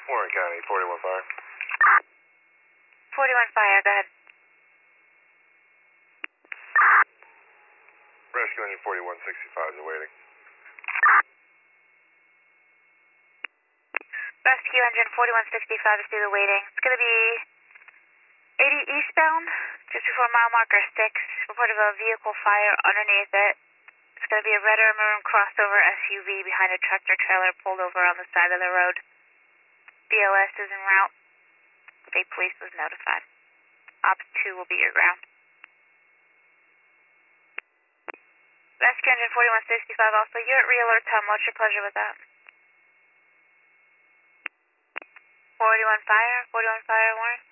Warren County, 41 Fire. 41 Fire, go ahead. Rescue engine 4165 is awaiting. Rescue engine 4165 is still waiting. It's going to be 80 eastbound, just before mile marker 6. Report of a vehicle fire underneath it. It's going to be a red or maroon crossover SUV behind a tractor trailer pulled over on the side of the road. BLS is en route. State police was notified. Ops 2 will be your ground. Rescue engine 4165 also, you're at re-alert time. What's your pleasure with that? 41 Fire, Warren.